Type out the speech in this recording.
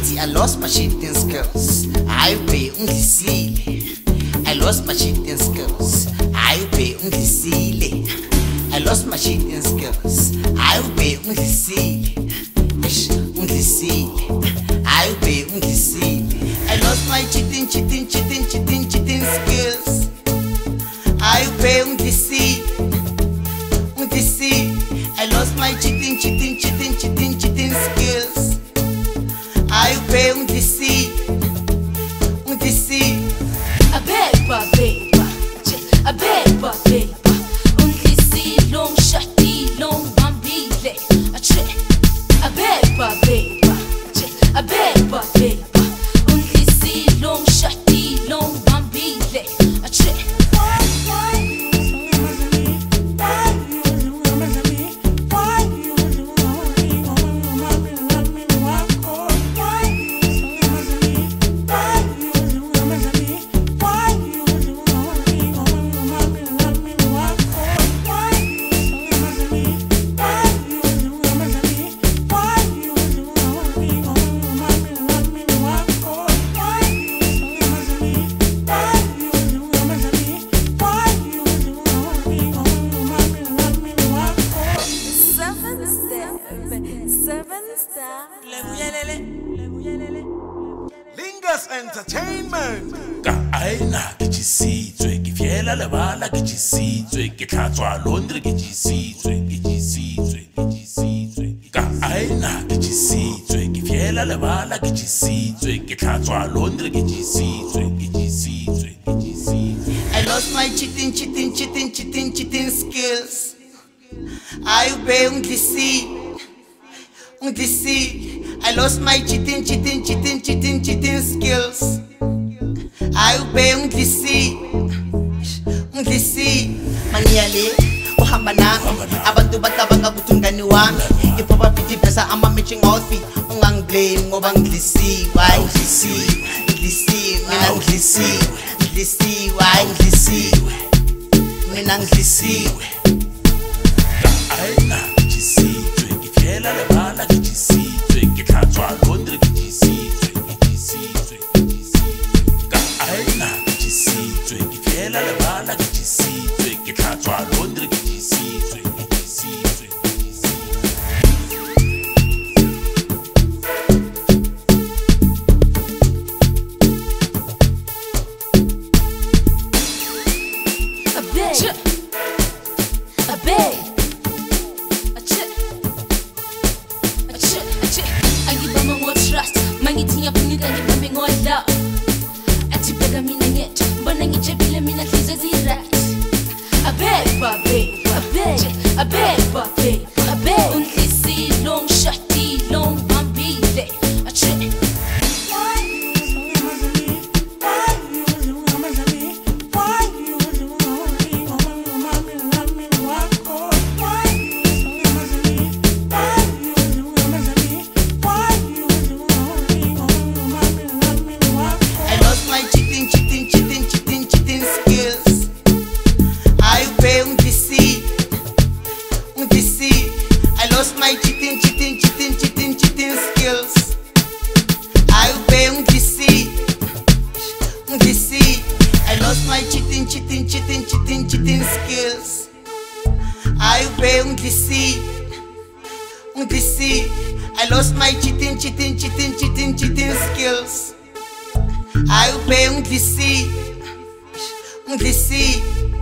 I lost my cheating skills. I pay unglisile. I lost my cheating skills. I pay unglisile. I lost my cheating skills. I pay unglisile. Unglisile. I pay unglisile. I lost my cheating skills. I pay unglisile. I lost my cheating skills. I pay unglisile. Abeba, abeba, abeba. Unglisile, ungishadile, ungibambile. Abeba, abeba, abeba, abeba. Unglisile, ungishadile, ungibambile. Lingus Entertainment. Ka aina ke chisitswe ke fiela lebala ke chisitswe ke tlhatswa laundry ke chisitswe ka aina ke chisitswe ke fiela lebala ke chisitswe ke tlhatswa laundry ke chisitswe I lost my cheating skills. I pay unglisile. I lost my cheating skills. I pay unglisile. Maniyale uhamba nami abantu batabanga ukuthi ungani wami iphopa phithi pesa ama matching outfit ungangiblame ngoba ngilisiwe mina ngilisiwe ka aina ke chisitswe ke fiela lebala ke chisitswe ke tlhatswa laundry ke chisitswe ka aina ke chisitswe ke fiela lebala ke chisitswe ke tlhatswa laundry ke chisitswe Unglisile, ungishadile, ungibambile. I lost my cheating skills. I pay unglisile. I lost my cheating skills. I pay unglisile. I lost my cheating skills. I pay unglisile. I lost my cheating skills. I pay unglisile.